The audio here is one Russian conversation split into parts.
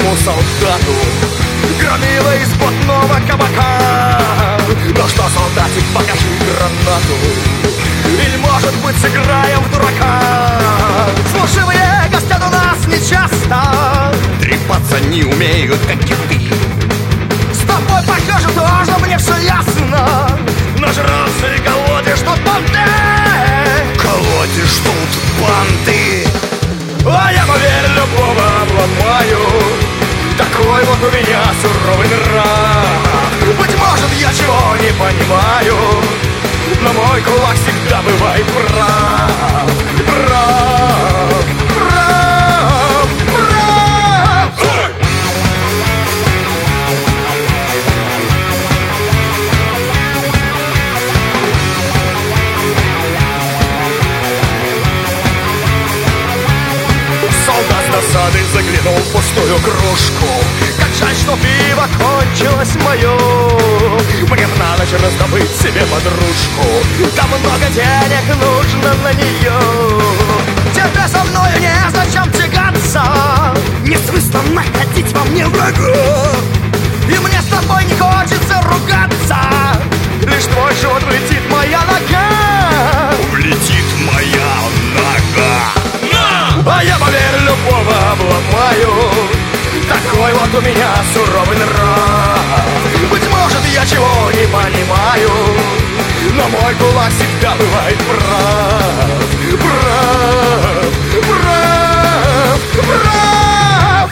простому солдату громила из блатного кабака. Ну что, солдатик, покажи гранату, или, может быть, сыграем в дурака. Служивые гостят у нас нечасто, трепаться не умеют, как киты. С тобой, похоже, тоже мне все ясно. Нажрался и колотишь тут банды. Колотишь тут банды. А я, поверь, любого обломаю. Такой вот у меня суровый нрав. Быть может, я чего не понимаю, но мой кулак всегда бывает прав. Прав, прав, прав. Солдат с досадой заглянул в пустую кружку. Как жаль, что пиво кончилось мое. Мне б на ночь раздобыть себе подружку. Да много денег нужно на нее. Тебе со мною незачем тягаться. Не смысла находить во мне врага. И мне с тобой не хочется ругаться. Лишь твой живот влетит моя нога. Влетит моя нога. А я, поверь, любого обломаю. Такой вот у меня суровый нрав. Быть может, я чего не понимаю, но мой кулак всегда бывает прав. Прав, прав, прав.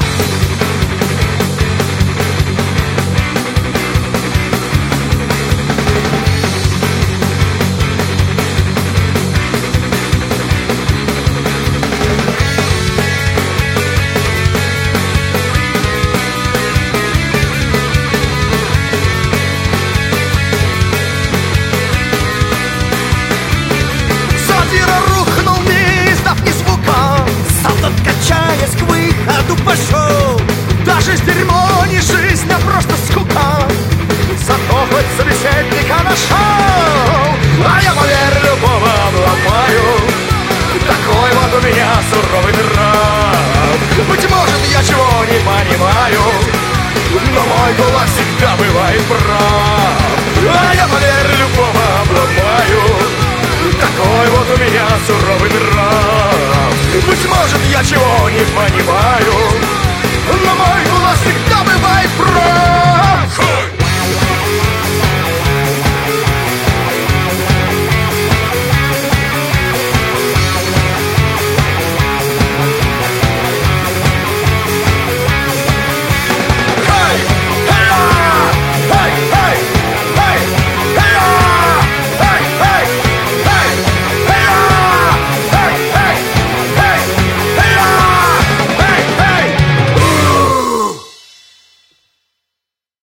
Пошел. Даже дерьмо не жизнь, а просто скука. Зато хоть собеседника нашел. А я, поверь, любого обломаю. Такой вот у меня суровый нрав. Быть может, я чего не понимаю, но мой кулак всегда бывает прав. А я, поверь, любого обломаю. Такой вот у меня суровый нрав. Быть может, я чего не понимаю,